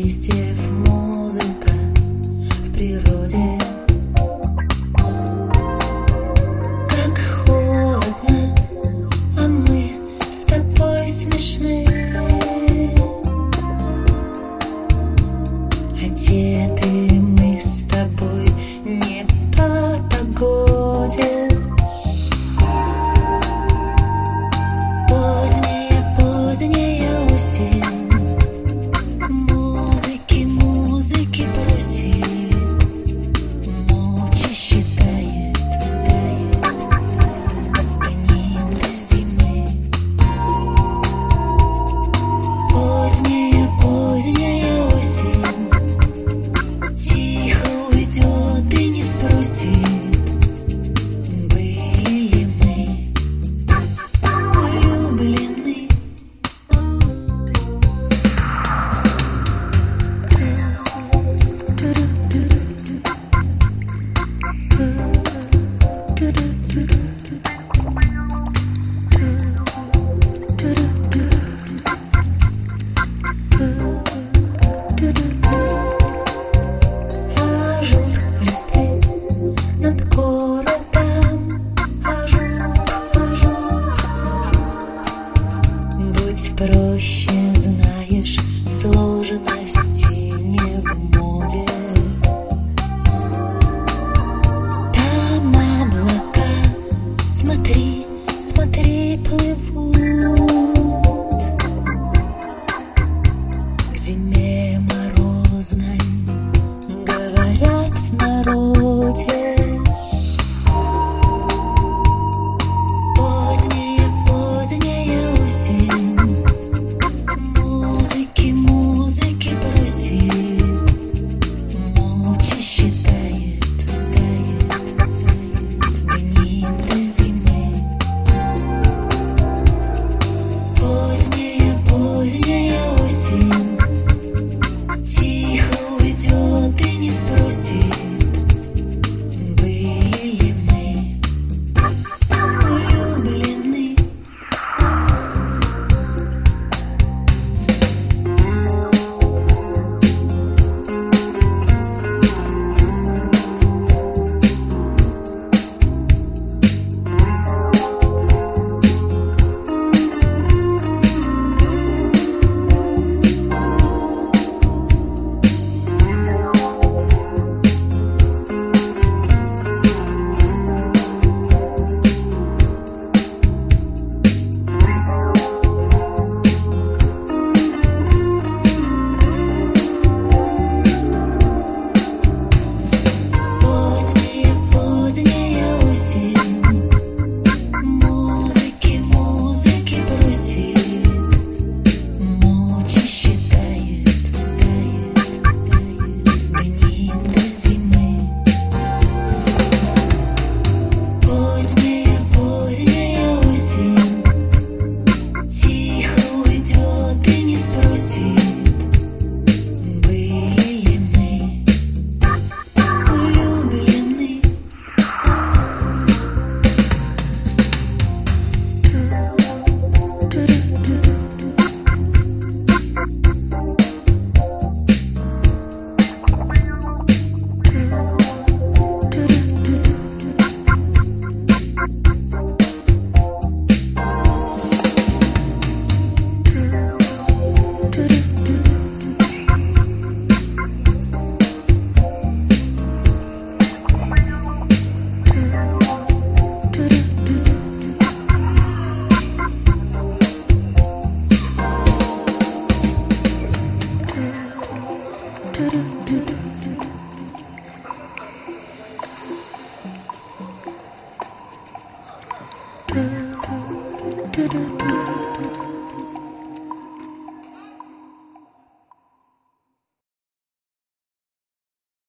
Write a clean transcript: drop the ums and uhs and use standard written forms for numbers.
листьев музыка в природе. Как холодно, а мы с тобой смешны. Одеты мы с тобой не по погоде. Поздняя осень музыки просит, молча считает дни до зимы. Поздняя осень тихо уйдет и не спросит, были ли мы влюблены. Ажур листвы над городом, ажур. Будь проще, знаешь, сложности не в моде. Там облака, смотри, плывут к зиме морозной, говорят в народе. Поздняя осень музыки просит, молча считает дни до зимы. Поздняя осень тихо уйдет и не спросит, были ли мы влюблены. Поздняя осень музыки просит, молча считает дни до зимы. Поздняя осень тихо уйдет и не спросит, были ли мы влюблены. Do